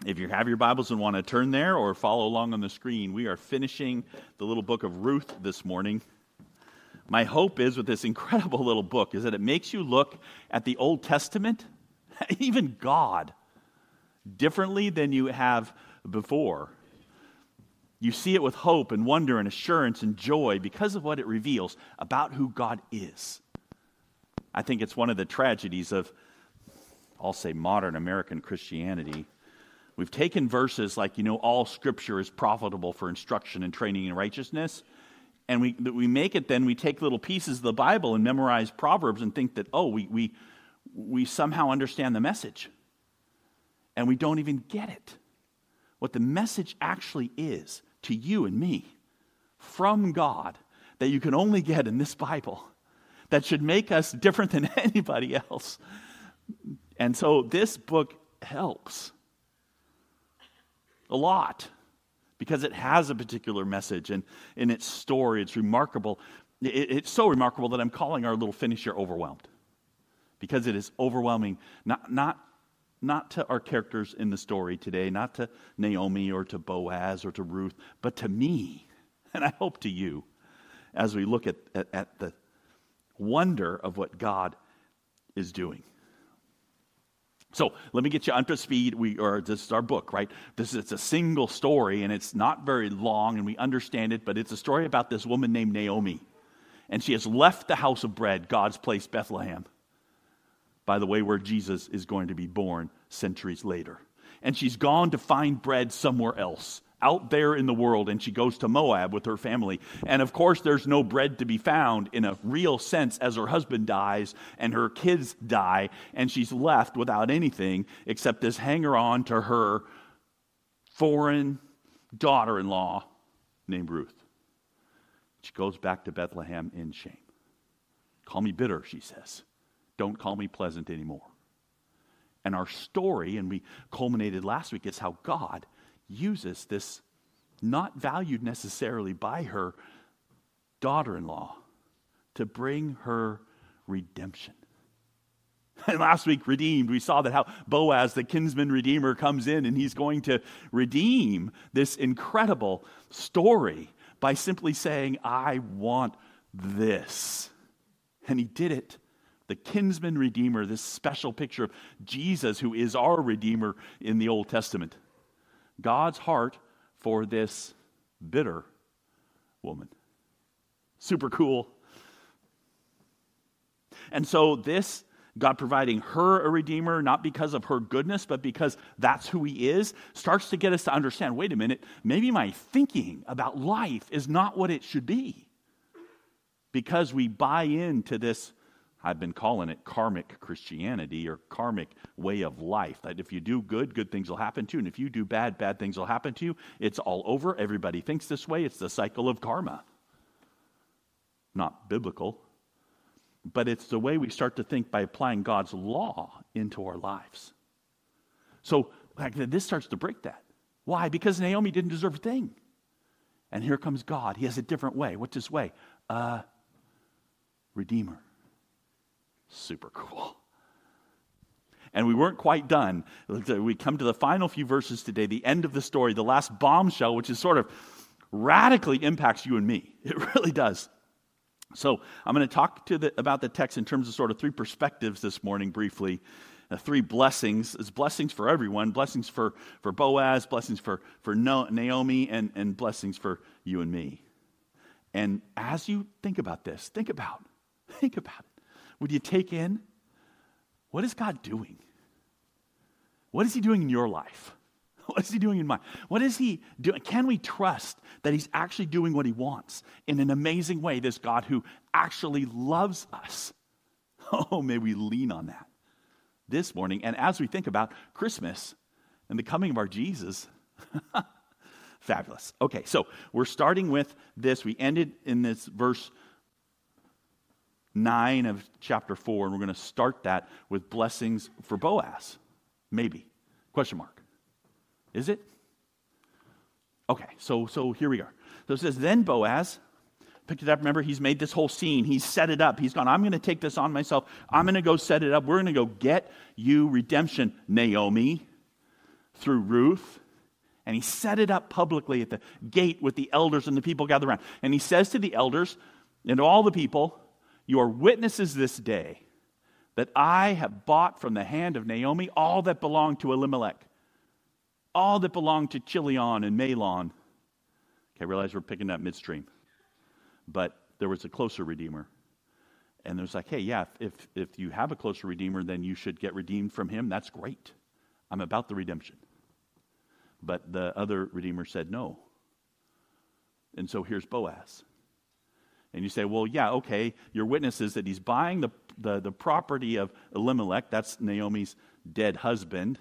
If you have your Bibles and want to turn there or follow along on the screen, we are finishing the little book of Ruth this morning. My hope is with this incredible little book is that it makes you look at the Old Testament, even God, differently than you have before. You see it with hope and wonder and assurance and joy because of what it reveals about who God is. I think it's one of the tragedies of, I'll say, modern American Christianity. We've taken verses like, all Scripture is profitable for instruction and training in righteousness, and we make it then, we take little pieces of the Bible and memorize Proverbs and think that, we somehow understand the message. And we don't even get it. What the message actually is to you and me from God that you can only get in this Bible that should make us different than anybody else. And so this book helps a lot because it has a particular message, and in its story, it's remarkable. It's so remarkable that I'm calling our little finish here Overwhelmed, because it is overwhelming, not to our characters in the story today, not to Naomi or to Boaz or to Ruth, but to me, and I hope to you, as we look at the wonder of what God is doing. So let me get you up to speed. This is our book, right? It's a single story, and it's not very long, and we understand it, but it's a story about this woman named Naomi. And she has left the house of bread, God's place, Bethlehem, by the way, where Jesus is going to be born centuries later. And she's gone to find bread somewhere else, out there in the world, and she goes to Moab with her family. And of course, there's no bread to be found in a real sense as her husband dies and her kids die, and she's left without anything except this hanger-on to her foreign daughter-in-law named Ruth. She goes back to Bethlehem in shame. Call me bitter, she says. Don't call me pleasant anymore. And our story, and we culminated last week, is how God uses this, not valued necessarily by her daughter-in-law, to bring her redemption. And last week, redeemed, we saw that how Boaz, the kinsman redeemer, comes in and he's going to redeem this incredible story by simply saying, I want this. And he did it. The kinsman redeemer, this special picture of Jesus, who is our redeemer in the Old Testament. God's heart for this bitter woman. Super cool. And so this, God providing her a redeemer, not because of her goodness, but because that's who he is, starts to get us to understand, wait a minute, maybe my thinking about life is not what it should be. Because we buy into this, I've been calling it karmic Christianity or karmic way of life. That if you do good, good things will happen to you. And if you do bad, bad things will happen to you. It's all over. Everybody thinks this way. It's the cycle of karma. Not biblical. But it's the way we start to think by applying God's law into our lives. So this starts to break that. Why? Because Naomi didn't deserve a thing. And here comes God. He has a different way. What's his way? Redeemer. Super cool. And we weren't quite done. We come to the final few verses today, the end of the story, the last bombshell, which is sort of radically impacts you and me. It really does. So I'm going to talk about the text in terms of sort of three perspectives this morning briefly. Three blessings. It's blessings for everyone. Blessings for Boaz, blessings for Naomi, and blessings for you and me. And as you think about this, think about it. Would you take in, what is God doing? What is he doing in your life? What is he doing in mine? What is he doing? Can we trust that he's actually doing what he wants in an amazing way, this God who actually loves us? Oh, may we lean on that this morning. And as we think about Christmas and the coming of our Jesus, fabulous. Okay, so we're starting with this. We ended in this verse 9 of chapter 4, and we're going to start that with blessings for Boaz. Maybe. Question mark. Is it? Okay, so here we are. So it says, then Boaz picked it up. Remember, he's made this whole scene. He's set it up. He's gone, I'm going to take this on myself. I'm going to go set it up. We're going to go get you redemption, Naomi, through Ruth, and he set it up publicly at the gate with the elders and the people gathered around. And he says to the elders and to all the people, "You are witnesses this day that I have bought from the hand of Naomi all that belonged to Elimelech, all that belonged to Chilion and Mahlon." Okay, I realize we're picking up midstream. But there was a closer redeemer. And there's like, hey, yeah, if you have a closer redeemer, then you should get redeemed from him. That's great. I'm about the redemption. But the other redeemer said no. And so here's Boaz. And you say, well, yeah, okay, your witness is that he's buying the property of Elimelech. That's Naomi's dead husband.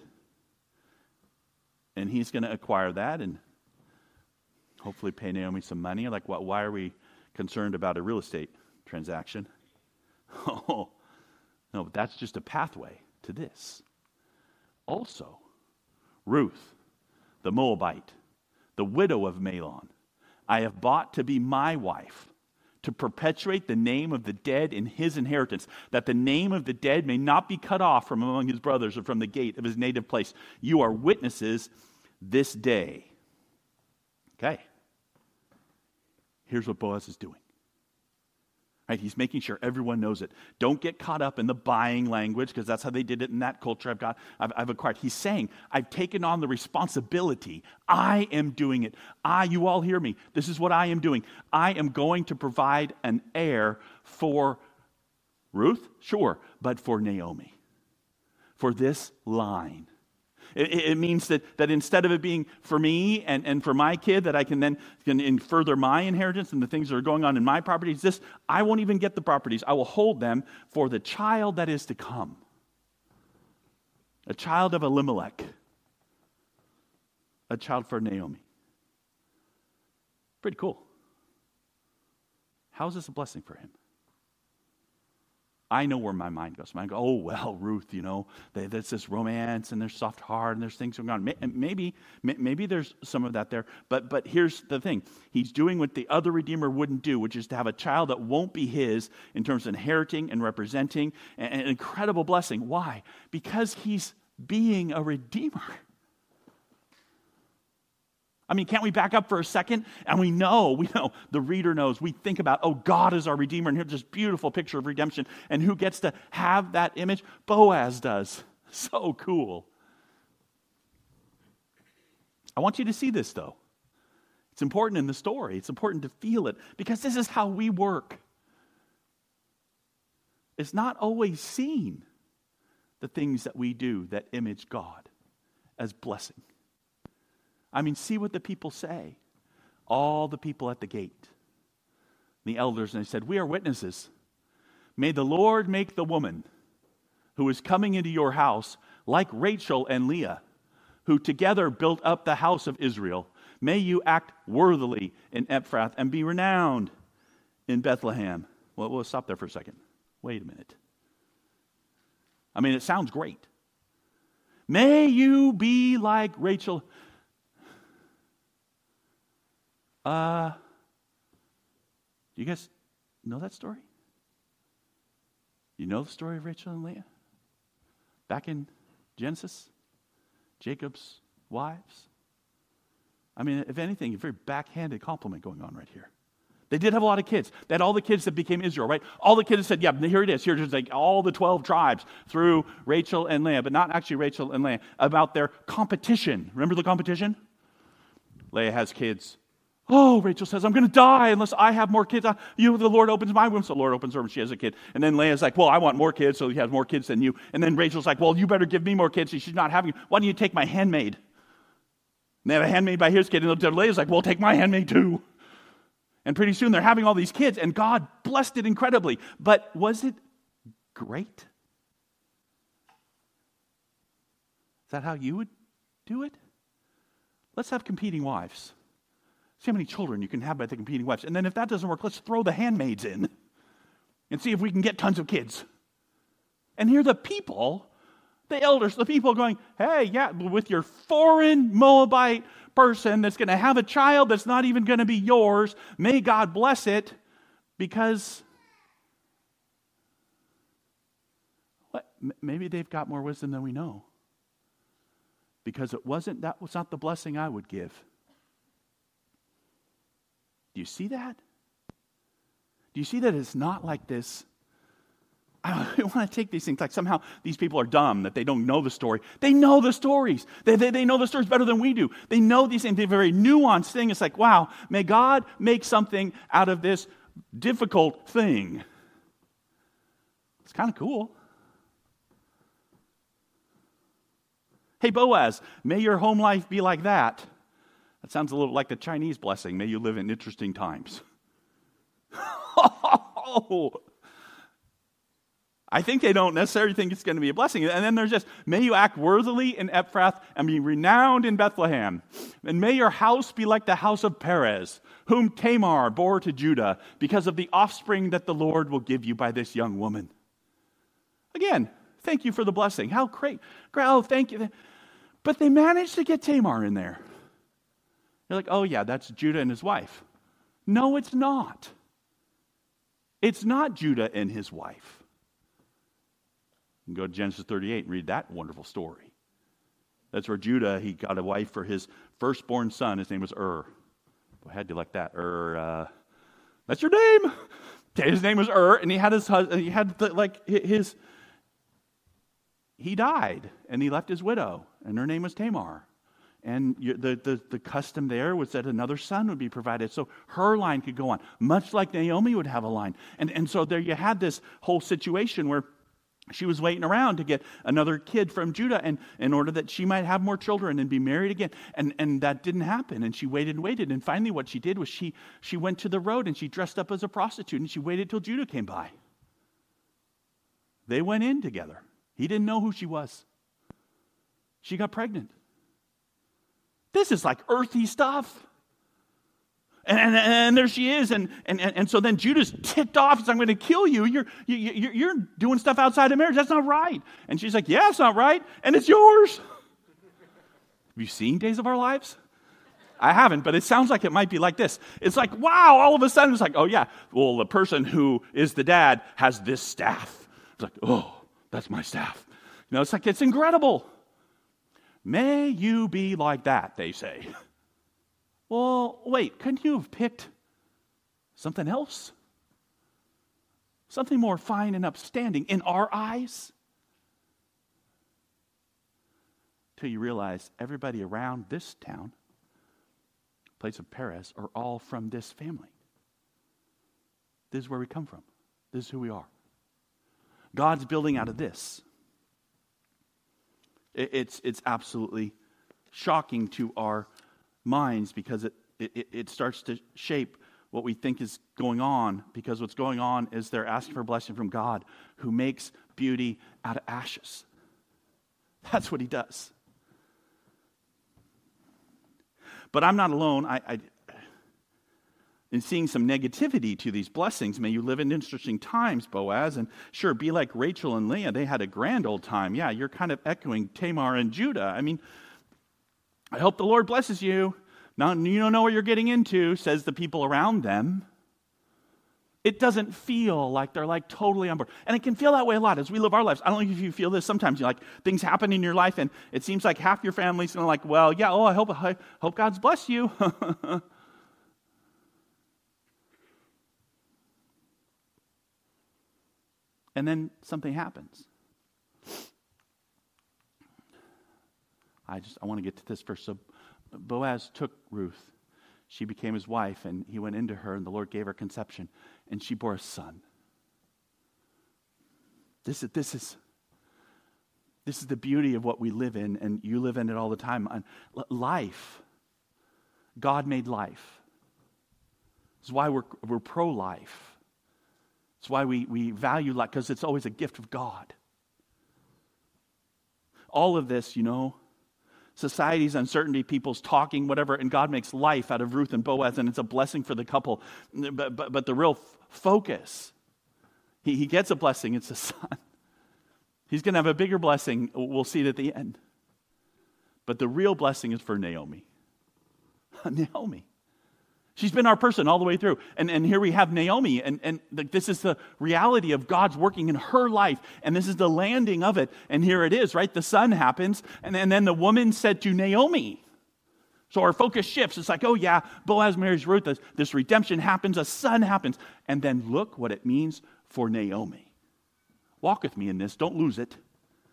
And he's going to acquire that and hopefully pay Naomi some money. Like, why are we concerned about a real estate transaction? Oh, no, but that's just a pathway to this. Also, Ruth, the Moabite, the widow of Mahlon, I have bought to be my wife, to perpetuate the name of the dead in his inheritance, that the name of the dead may not be cut off from among his brothers or from the gate of his native place. You are witnesses this day. Okay. Here's what Boaz is doing. Right? He's making sure everyone knows it. Don't get caught up in the buying language, because that's how they did it in that culture I've acquired. He's saying, I've taken on the responsibility. I am doing it. You all hear me. This is what I am doing. I am going to provide an heir for Ruth, sure, but for Naomi, for this line. It means that instead of it being for me and for my kid, that I can then further my inheritance and the things that are going on in my properties, I won't even get the properties. I will hold them for the child that is to come. A child of Elimelech. A child for Naomi. Pretty cool. How is this a blessing for him? I know where my mind goes. I go, oh, well, Ruth, there's this romance and there's soft heart and there's things going on. Maybe there's some of that there. But here's the thing. He's doing what the other Redeemer wouldn't do, which is to have a child that won't be his in terms of inheriting and representing an incredible blessing. Why? Because he's being a Redeemer. I mean, can't we back up for a second? And we know, the reader knows, we think about, oh, God is our Redeemer, and here's this beautiful picture of redemption. And who gets to have that image? Boaz does. So cool. I want you to see this, though. It's important in the story. It's important to feel it, because this is how we work. It's not always seen, the things that we do that image God as blessing. I mean, see what the people say. All the people at the gate. The elders, and they said, we are witnesses. May the Lord make the woman who is coming into your house like Rachel and Leah, who together built up the house of Israel. May you act worthily in Ephrath and be renowned in Bethlehem. Well, we'll stop there for a second. Wait a minute. I mean, it sounds great. May you be like Rachel. Do you guys know that story? You know the story of Rachel and Leah? Back in Genesis? Jacob's wives? I mean, if anything, a very backhanded compliment going on right here. They did have a lot of kids. They had all the kids that became Israel, right? All the kids said, yeah, here it is. Here's like all the 12 tribes through Rachel and Leah, but not actually Rachel and Leah, about their competition. Remember the competition? Leah has kids. Oh, Rachel says, I'm going to die unless I have more kids. The Lord opens my womb, so the Lord opens her when she has a kid. And then Leah's like, well, I want more kids, so he has more kids than you. And then Rachel's like, well, you better give me more kids, so she's not having. Why don't you take my handmaid? And they have a handmaid by his kid, and Leah's like, well, take my handmaid too. And pretty soon they're having all these kids, and God blessed it incredibly. But was it great? Is that how you would do it? Let's have competing wives. See how many children you can have by the competing wives. And then if that doesn't work, let's throw the handmaids in and see if we can get tons of kids. And here the people, the elders, the people going, hey, yeah, with your foreign Moabite person that's going to have a child that's not even going to be yours, may God bless it, because maybe they've got more wisdom than we know. because that was not the blessing I would give. Do you see that? Do you see that it's not like this? I don't want to take these things like somehow these people are dumb, that they don't know the story. They know the stories. They know the stories better than we do. They know these things. They're a very nuanced thing. It's like, wow, may God make something out of this difficult thing. It's kind of cool. Hey, Boaz, may your home life be like that. That sounds a little like the Chinese blessing. May you live in interesting times. I think they don't necessarily think it's going to be a blessing. And then there's just, may you act worthily in Ephrath and be renowned in Bethlehem. And may your house be like the house of Perez, whom Tamar bore to Judah, because of the offspring that the Lord will give you by this young woman. Again, thank you for the blessing. How great. Oh, thank you. But they managed to get Tamar in there. You're like, oh yeah, that's Judah and his wife. No, it's not. It's not Judah and his wife. You can go to Genesis 38 and read that wonderful story. That's where Judah, he got a wife for his firstborn son. His name was Boy, how'd you like that? That's your name. His name was and he had his husband. He died, and he left his widow, and her name was Tamar. And the custom there was that another son would be provided, so her line could go on, much like Naomi would have a line. And so there you had this whole situation where she was waiting around to get another kid from Judah, and in order that she might have more children and be married again. And that didn't happen. And she waited and waited. And finally what she did was she went to the road and she dressed up as a prostitute, and she waited till Judah came by. They went in together. He didn't know who she was. She got pregnant. This is like earthy stuff. And there she is, and so then Judah's ticked off. He's like, I'm going to kill you. You're doing stuff outside of marriage. That's not right. And she's like, yeah, it's not right, and it's yours. Have you seen Days of Our Lives? I haven't, but it sounds like it might be like this. It's like, wow, all of a sudden it's like, oh yeah, well, the person who is the dad has this staff. It's like, oh, that's my staff. You know, it's like, it's incredible. May you be like that, they say. Well, wait, couldn't you have picked something else? Something more fine and upstanding in our eyes? Till you realize everybody around this town, place of Perez, are all from this family. This is where we come from. This is who we are. God's building out of this. It's absolutely shocking to our minds, because it starts to shape what we think is going on, because what's going on is they're asking for blessing from God, who makes beauty out of ashes. That's what he does. But I'm not alone. In seeing some negativity to these blessings. May you live in interesting times, Boaz. And sure, be like Rachel and Leah. They had a grand old time. Yeah, you're kind of echoing Tamar and Judah. I mean, I hope the Lord blesses you. Now, you don't know what you're getting into, says the people around them. It doesn't feel like they're like totally on board. And it can feel that way a lot as we live our lives. I don't know if you feel this sometimes. You're like, things happen in your life and it seems like half your family's going to like, well, yeah, I hope God's blessed you. And then something happens. I want to get to this first. So Boaz took Ruth. She became his wife, and he went into her, and the Lord gave her conception, and she bore a son. This is the beauty of what we live in, and you live in it all the time. Life. God made life. This is why we're pro-life. It's why we value life, because it's always a gift of God. All of this, society's uncertainty, people's talking, whatever, and God makes life out of Ruth and Boaz, and it's a blessing for the couple. But the real focus, he gets a blessing, it's a son. He's going to have a bigger blessing, we'll see it at the end. But the real blessing is for Naomi. Naomi. She's been our person all the way through. And here we have Naomi, and this is the reality of God's working in her life, and this is the landing of it. And here it is, right? The son happens, and then the woman said to Naomi. So our focus shifts. It's like, oh yeah, Boaz marries Ruth, this redemption happens, a son happens. And then look what it means for Naomi. Walk with me in this, don't lose it.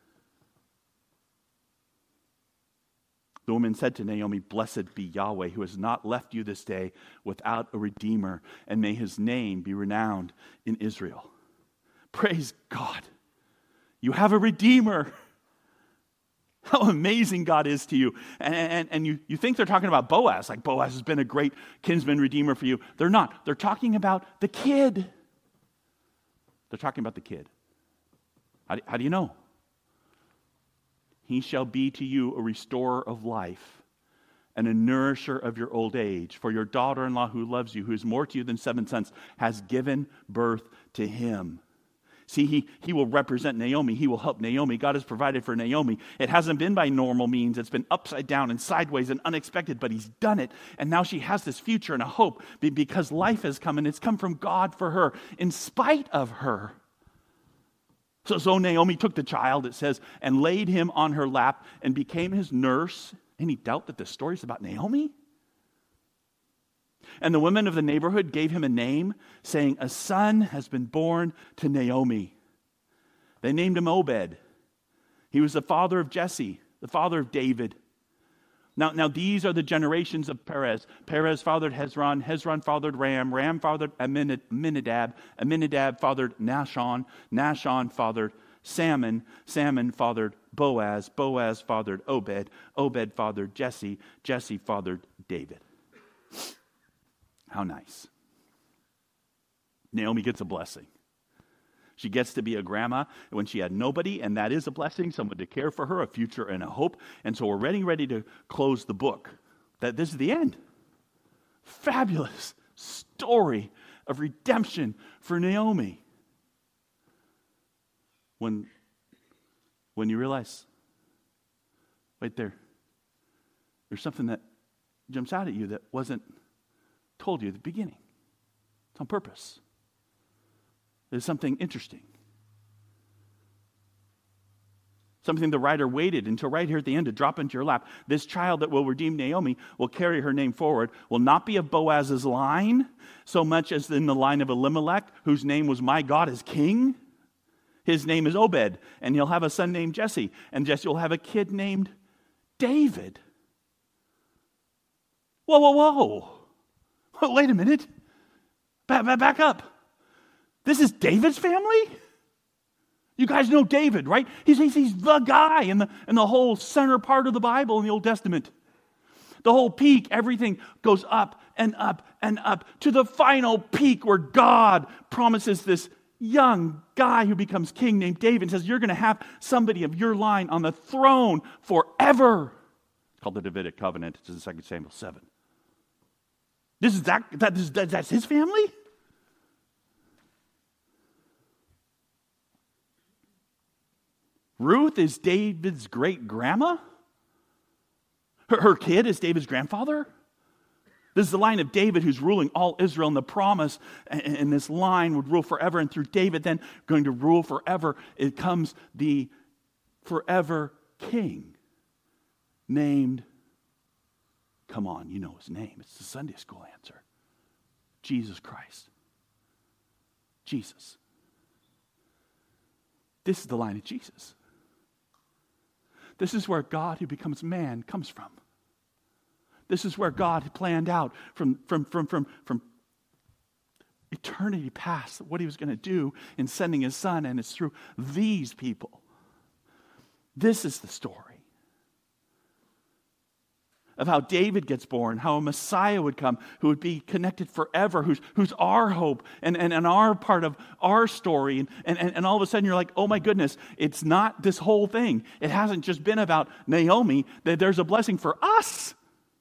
The woman said to Naomi, "Blessed be Yahweh, who has not left you this day without a redeemer, and may his name be renowned in Israel." Praise God. You have a redeemer. How amazing God is to you. And you think they're talking about Boaz, like Boaz has been a great kinsman redeemer for you. They're not. They're talking about the kid. They're talking about the kid. How do you know? He shall be to you a restorer of life and a nourisher of your old age. For your daughter-in-law who loves you, who is more to you than 7 sons, has given birth to him. See, he will represent Naomi. He will help Naomi. God has provided for Naomi. It hasn't been by normal means. It's been upside down and sideways and unexpected, but he's done it. And now she has this future and a hope because life has come, and it's come from God for her in spite of her. So Naomi took the child, it says, and laid him on her lap and became his nurse. Any doubt that this story is about Naomi? And the women of the neighborhood gave him a name, saying, "A son has been born to Naomi." They named him Obed. He was the father of Jesse, the father of David. Now these are the generations of Perez. Perez fathered Hezron. Hezron fathered Ram. Ram fathered Amminadab. Amminadab fathered Nahshon. Nahshon fathered Salmon. Salmon fathered Boaz. Boaz fathered Obed. Obed fathered Jesse. Jesse fathered David. How nice. Naomi gets a blessing. She gets to be a grandma when she had nobody, and that is a blessing, someone to care for her, a future and a hope. And so we're getting ready to close the book. That this is the end. Fabulous story of redemption for Naomi. When you realize, wait there's something that jumps out at you that wasn't told you at the beginning. It's on purpose. There's something interesting. Something the writer waited until right here at the end to drop into your lap. This child that will redeem Naomi will carry her name forward, will not be of Boaz's line, so much as in the line of Elimelech, whose name was "My God is King." His name is Obed, and he'll have a son named Jesse, and Jesse will have a kid named David. Whoa. Wait a minute. Back up. This is David's family? You guys know David, right? He's the guy in the whole center part of the Bible in the Old Testament. The whole peak, everything goes up and up and up to the final peak where God promises this young guy who becomes king named David and says, "You're going to have somebody of your line on the throne forever." It's called the Davidic covenant. It's in 2 Samuel 7. That's his family? Ruth is David's great-grandma? Her kid is David's grandfather? This is the line of David who's ruling all Israel, and the promise in this line would rule forever, and through David then going to rule forever, it comes the forever king named, come on, you know his name. It's the Sunday school answer. Jesus Christ. Jesus. This is the line of Jesus. This is where God who becomes man comes from. This is where God planned out from eternity past what he was going to do in sending his son, and it's through these people. This is the story of how David gets born, how a Messiah would come who would be connected forever, who's our hope and our part of our story. And all of a sudden you're like, oh my goodness, it's not this whole thing. It hasn't just been about Naomi. There's a blessing for us.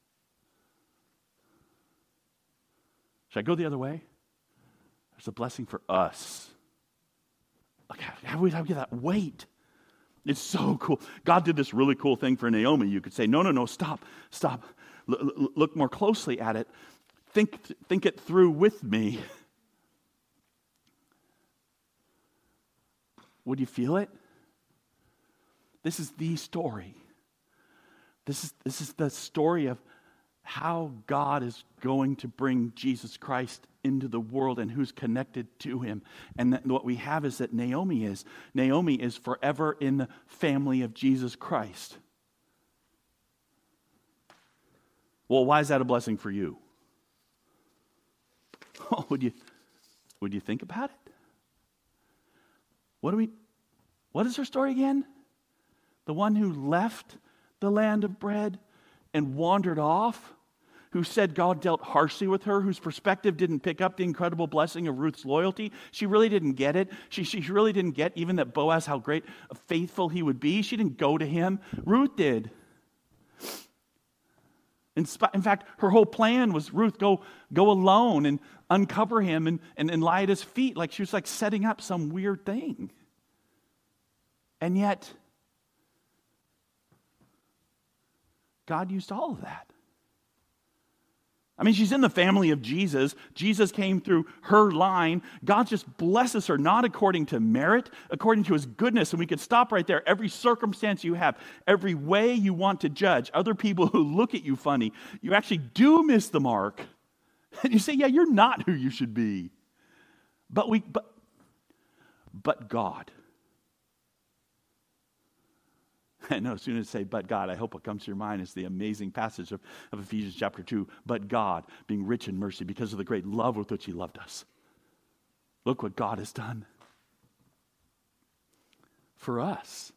Should I go the other way? There's a blessing for us. Look, how do we get that weight? It's so cool. God did this really cool thing for Naomi. You could say, no, stop. Look more closely at it. think it through with me. Would you feel it? This is the story. This is the story of how God is going to bring Jesus Christ into the world and who's connected to him. And what we have is that Naomi is forever in the family of Jesus Christ. Well, why is that a blessing for you? Oh, would you think about it? What is her story again? The one who left the land of bread and wandered off, who said God dealt harshly with her, whose perspective didn't pick up the incredible blessing of Ruth's loyalty. She really didn't get it. She really didn't get even that Boaz, how great, faithful he would be. She didn't go to him. Ruth did. In fact, her whole plan was Ruth go alone and uncover him and lie at his feet, like she was like setting up some weird thing. And yet, God used all of that. I mean, she's in the family of Jesus. Jesus came through her line. God just blesses her, not according to merit, according to his goodness. And we could stop right there. Every circumstance you have, every way you want to judge, other people who look at you funny, you actually do miss the mark. And you say, yeah, you're not who you should be. But God. I know, as soon as I say, but God, I hope what comes to your mind is the amazing passage of Ephesians chapter 2. But God, being rich in mercy because of the great love with which he loved us. Look what God has done for us.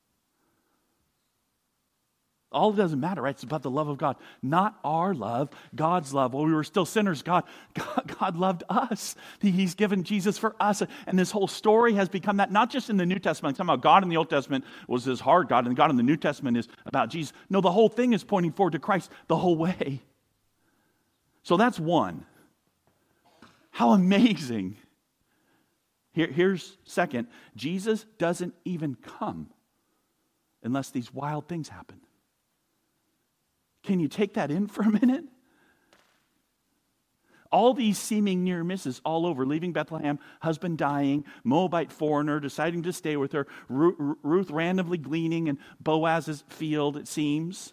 All it doesn't matter, right? It's about the love of God. Not our love, God's love. While we were still sinners, God loved us. He's given Jesus for us. And this whole story has become that, not just in the New Testament. Somehow God in the Old Testament was this hard God, and God in the New Testament is about Jesus. No, the whole thing is pointing forward to Christ the whole way. So that's one. How amazing. Here's second. Jesus doesn't even come unless these wild things happen. Can you take that in for a minute? All these seeming near misses all over, leaving Bethlehem, husband dying, Moabite foreigner deciding to stay with her, Ruth randomly gleaning in Boaz's field, it seems.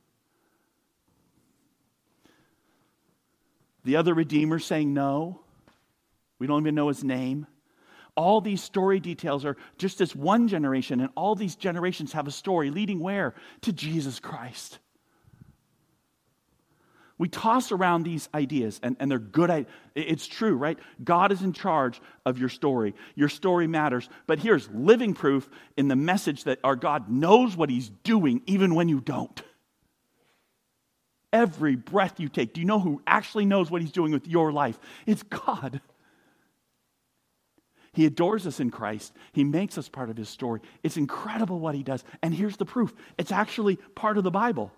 The other Redeemer saying no. We don't even know his name. All these story details are just this one generation, and all these generations have a story leading where? To Jesus Christ. We toss around these ideas, and they're good. It's true, right? God is in charge of your story. Your story matters. But here's living proof in the message that our God knows what he's doing even when you don't. Every breath you take, do you know who actually knows what he's doing with your life? It's God. He adores us in Christ. He makes us part of his story. It's incredible what he does. And here's the proof. It's actually part of the Bible.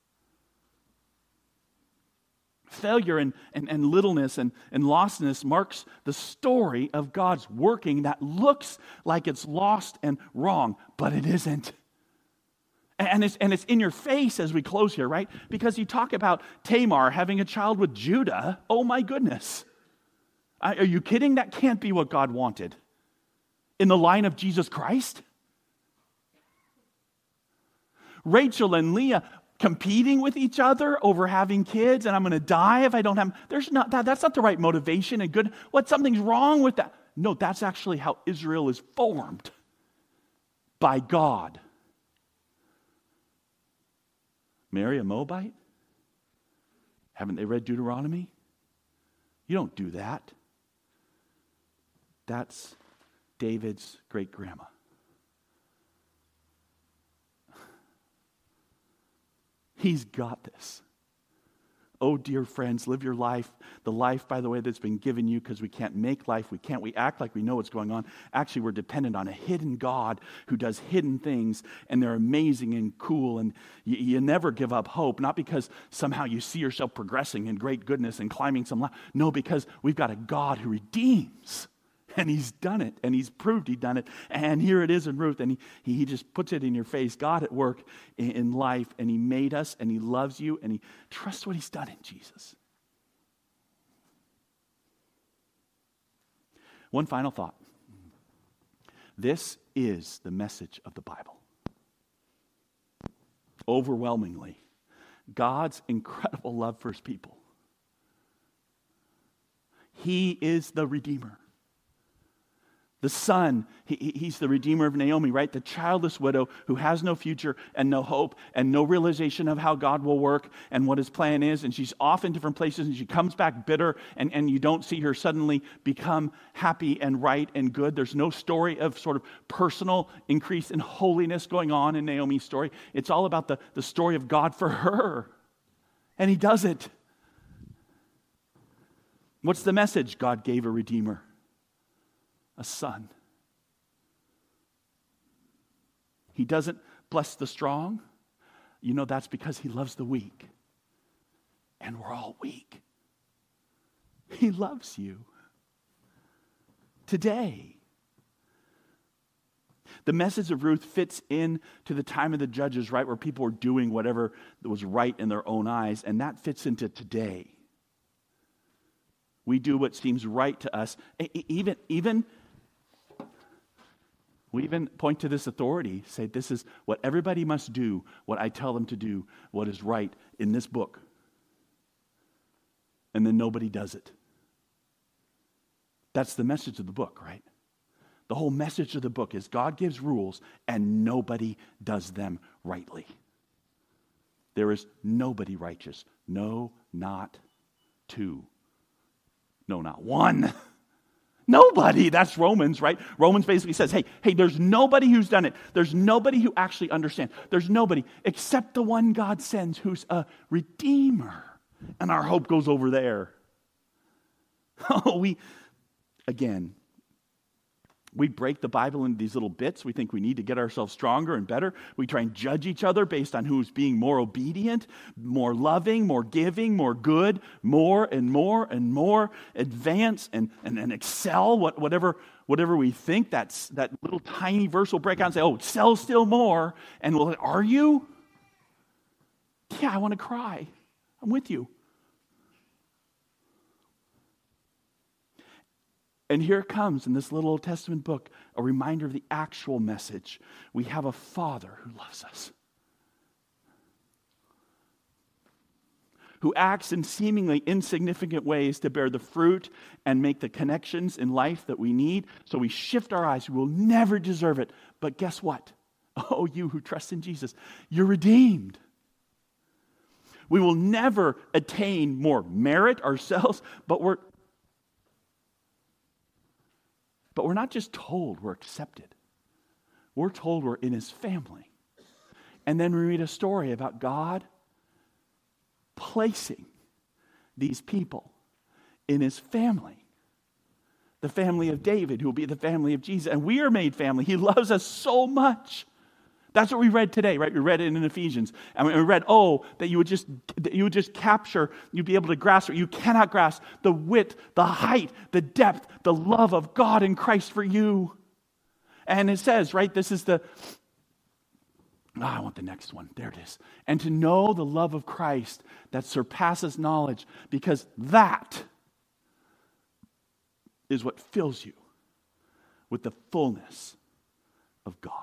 Failure and littleness and lostness marks the story of God's working that looks like it's lost and wrong, but it isn't. And it's in your face as we close here, right? Because you talk about Tamar having a child with Judah. Oh my goodness. Are you kidding? That can't be what God wanted. In the line of Jesus Christ? Rachel and Leah competing with each other over having kids, and I'm going to die if I don't have. That's not the right motivation and good. Something's wrong with that? No, that's actually how Israel is formed by God. Marry a Moabite? Haven't they read Deuteronomy? You don't do that. That's David's great-grandma. He's got this. Oh, dear friends, live your life. The life, by the way, that's been given you, because we can't make life. We act like we know what's going on. Actually, we're dependent on a hidden God who does hidden things, and they're amazing and cool, and you never give up hope, not because somehow you see yourself progressing in great goodness and climbing some ladder. No, because we've got a God who redeems. And he's done it, and he's proved he'd done it. And here it is in Ruth, and he just puts it in your face. God at work in life, and he made us, and he loves you, and he trusts what he's done in Jesus. One final thought. This is the message of the Bible. Overwhelmingly, God's incredible love for his people. He is the Redeemer. The son, he's the Redeemer of Naomi, right? The childless widow who has no future and no hope and no realization of how God will work and what his plan is. And she's off in different places and she comes back bitter and you don't see her suddenly become happy and right and good. There's no story of sort of personal increase in holiness going on in Naomi's story. It's all about the story of God for her. And he does it. What's the message? God gave a Redeemer. A son. He doesn't bless the strong. You know that's because he loves the weak. And we're all weak. He loves you. Today. The message of Ruth fits in to the time of the judges, right? Where people were doing whatever was right in their own eyes. And that fits into today. We do what seems right to us. We even point to this authority, say this is what everybody must do, what I tell them to do, what is right in this book. And then nobody does it. That's the message of the book, right? The whole message of the book is God gives rules and nobody does them rightly. There is nobody righteous. No, not two. No, not one. Nobody. That's Romans, right? Romans basically says, hey, there's nobody who's done it. There's nobody who actually understands. There's nobody except the one God sends who's a Redeemer. And our hope goes over there. We break the Bible into these little bits. We think we need to get ourselves stronger and better. We try and judge each other based on who's being more obedient, more loving, more giving, more good, more and more and more, advance and excel, whatever we think. That little tiny verse will break out and say, oh, excel still more. And we'll say, are you? Yeah, I want to cry. I'm with you. And here comes, in this little Old Testament book, a reminder of the actual message. We have a Father who loves us, who acts in seemingly insignificant ways to bear the fruit and make the connections in life that we need. So we shift our eyes. We will never deserve it. But guess what? Oh, you who trust in Jesus, you're redeemed. We will never attain more merit ourselves, but we're not just told we're accepted. We're told we're in his family. And then we read a story about God placing these people in his family. The family of David, who will be the family of Jesus. And we are made family. He loves us so much. That's what we read today, right? We read it in Ephesians. And we read, that you would just capture, you'd be able to grasp what you cannot grasp, the width, the height, the depth, the love of God in Christ for you. And it says, right, this is I want the next one. There it is. And to know the love of Christ that surpasses knowledge, because that is what fills you with the fullness of God.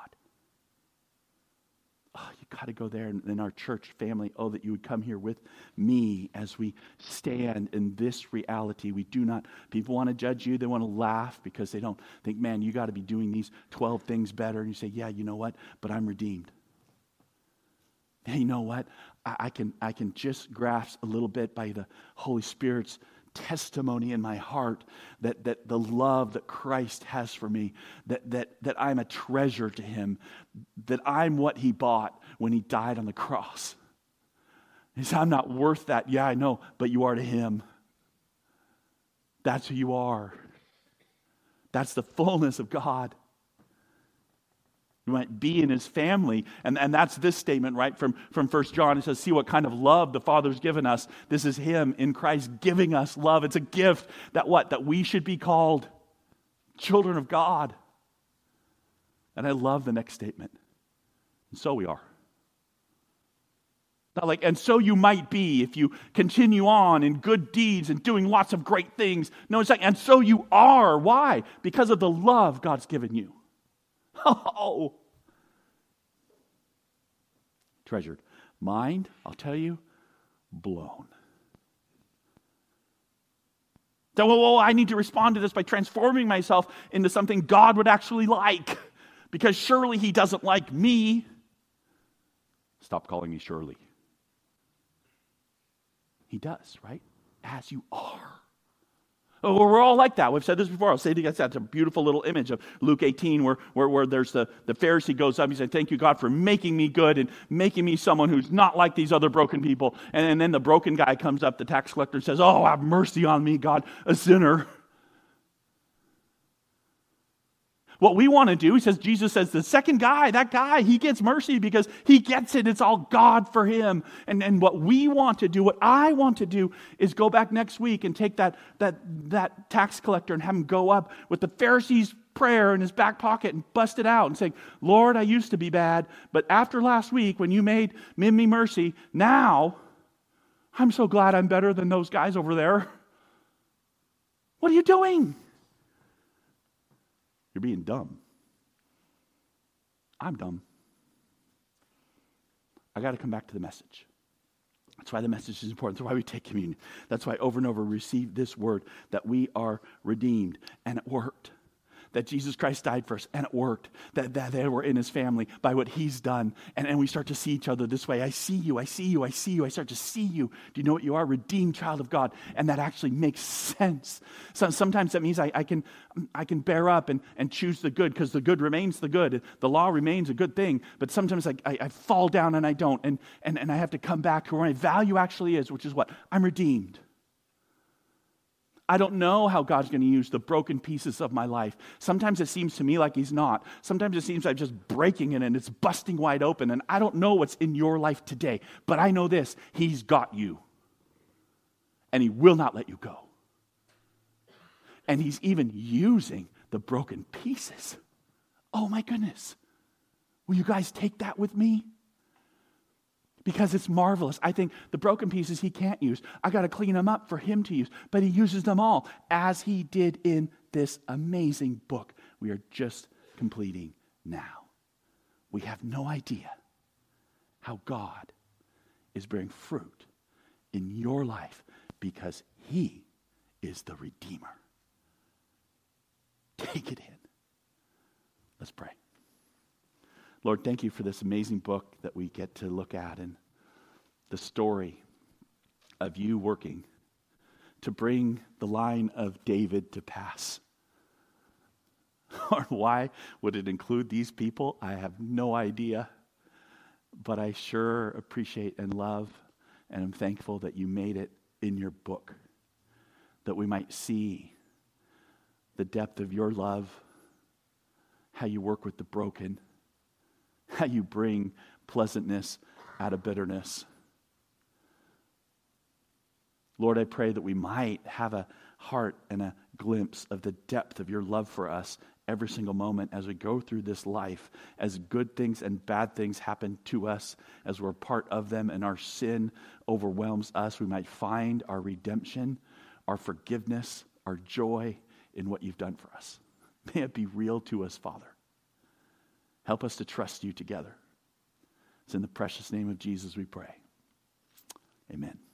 Got to go there in our church family. Oh, that you would come here with me as we stand in this reality. People want to judge you. They want to laugh because they don't think, man, you got to be doing these 12 things better. And you say, yeah, you know what? But I'm redeemed. And you know what? I can just grasp a little bit by the Holy Spirit's testimony in my heart that the love that Christ has for me, that I'm a treasure to him, that I'm what he bought when he died on the cross. He said, I'm not worth that. Yeah, I know, but you are to him. That's who you are. That's the fullness of God. You might be in his family. And that's this statement, right, from 1 John. It says, see what kind of love the Father's given us. This is him in Christ giving us love. It's a gift that we should be called children of God. And I love the next statement. And so we are. Not like, and so you might be if you continue on in good deeds and doing lots of great things. No, it's like, and so you are. Why? Because of the love God's given you. Oh. Treasured. Mind, I'll tell you, blown. So, well, I need to respond to this by transforming myself into something God would actually like. Because surely He doesn't like me. Stop calling me Shirley. He does, right? As you are. Oh, we're all like that. We've said this before. I'll say it again. That's a beautiful little image of Luke 18 where there's the Pharisee goes up. He said, thank you, God, for making me good and making me someone who's not like these other broken people. And then the broken guy comes up, the tax collector, and says, oh, have mercy on me, God, a sinner. What we want to do, he says, Jesus says, the second guy, that guy, he gets mercy because he gets it. It's all God for him. And what we want to do, what I want to do, is go back next week and take that tax collector and have him go up with the Pharisee's prayer in his back pocket and bust it out and say, Lord, I used to be bad, but after last week when you made me mercy, now I'm so glad I'm better than those guys over there. What are you doing? You're being dumb. I'm dumb. I got to come back to the message. That's why the message is important. That's why we take communion. That's why over and over we receive this word that we are redeemed. And it worked. That Jesus Christ died for us, and it worked. That they were in His family by what He's done. And we start to see each other this way. I see you, I see you, I see you. I start to see you. Do you know what you are? Redeemed child of God. And that actually makes sense. So sometimes that means I can bear up and choose the good, because the good remains the good. The law remains a good thing. But sometimes I fall down and I don't. And I have to come back to where my value actually is, which is what? I'm redeemed. I don't know how God's going to use the broken pieces of my life. Sometimes it seems to me like He's not. Sometimes it seems like I'm just breaking it and it's busting wide open. And I don't know what's in your life today. But I know this. He's got you. And He will not let you go. And He's even using the broken pieces. Oh my goodness. Will you guys take that with me? Because it's marvelous. I think the broken pieces He can't use. I got to clean them up for Him to use. But He uses them all, as He did in this amazing book we are just completing now. We have no idea how God is bearing fruit in your life because He is the Redeemer. Take it in. Let's pray. Lord, thank You for this amazing book that we get to look at, and the story of You working to bring the line of David to pass. Or why would it include these people? I have no idea. But I sure appreciate and love and am thankful that You made it in Your book, that we might see the depth of Your love, how You work with the broken, how You bring pleasantness out of bitterness. Lord, I pray that we might have a heart and a glimpse of the depth of Your love for us every single moment as we go through this life, as good things and bad things happen to us, as we're part of them and our sin overwhelms us, we might find our redemption, our forgiveness, our joy in what You've done for us. May it be real to us, Father. Help us to trust You together. It's in the precious name of Jesus we pray. Amen.